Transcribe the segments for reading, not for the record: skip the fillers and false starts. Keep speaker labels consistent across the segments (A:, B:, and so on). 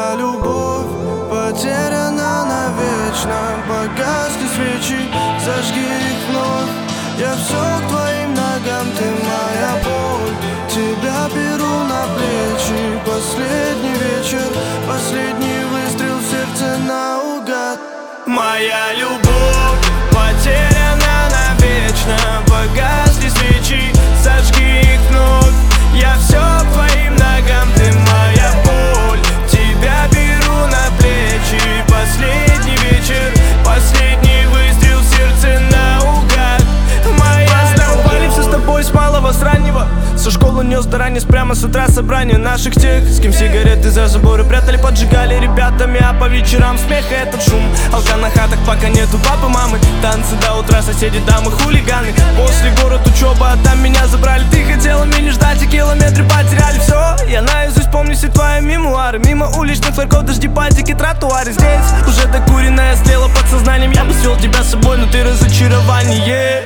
A: Моя любовь потеряна навечно. Погасли свечи, зажги их вновь. Я все к твоим ногам, ты моя боль. Тебя беру на плечи. Последний вечер, последний выстрел в сердце наугад. Моя любовь потеряна навечно. Погасли свечи, зажги их вновь. Я все к твоим ногам, ты моя боль. Тебя беру на плечи. Последний вечер, последний выстрел в сердце наугад. Моя любовь. Все с тобой с малого, с раннего. Со школы нес до ранец, прямо с утра собрание наших тех, с кем сигареты за заборы прятали, поджигали ребятами. А по вечерам смех и этот шум. Алка на хатах, пока нету папы, мамы. Танцы до утра, соседи, дамы, хулиганы. После город, учеба, а там меня забрали. Ты хотела меня ждать, и километры потеряли. Все, я наизусть помню все твои мемуары. Мимо уличных флажков, дожди, патики, тротуары. Здесь уже докуренная слела под сознанием. Я бы свел тебя с собой, но ты разочарование.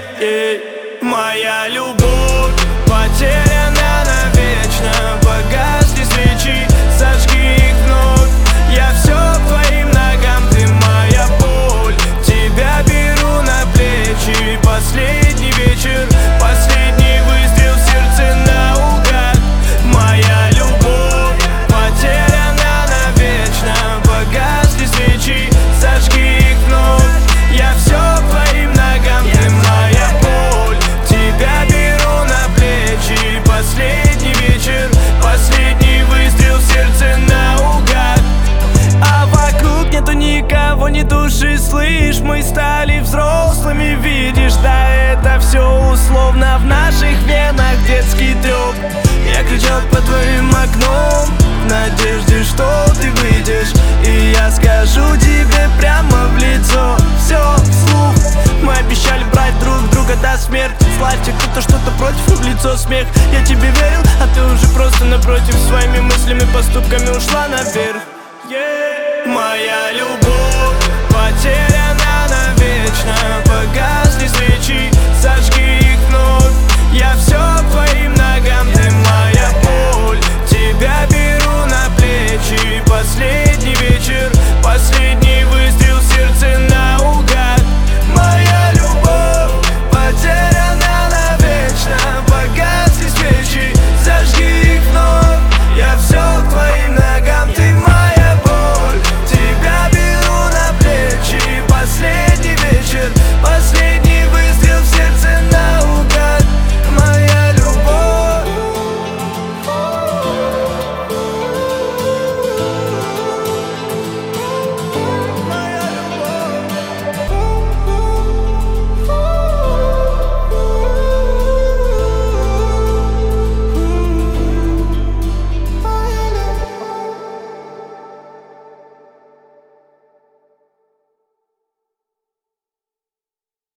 A: Моя любовь потеряна навечно. Погасли свечи, зажги их вновь. Я все к твоим ногам, ты моя боль. Тебя беру на плечи. Последний вечер, последний выстрел в сердце наугад. Моя любовь потеряна навечно. Погасли свечи, зажги их вновь. Я все к твоим ногам, ты моя боль. Тебя беру на плечи. Последний вечер, последний выстрел в сердце наугад. А вокруг нету никого, ни души, слышь. Мы стали взрослыми, видишь, да, это все условно. В наших венах детский трёп. Я кричал под твоим окном в надежде, что ты выйдешь, и я скажу тебе прямо в лицо все вслух. Мы обещали брать друг друга до смерти. Славьте, кто-то что-то против, и в лицо смех. Я тебе верил, а ты уже просто напротив. Своими мыслями, поступками ушла наверх. Моя любовь потеряна навечно.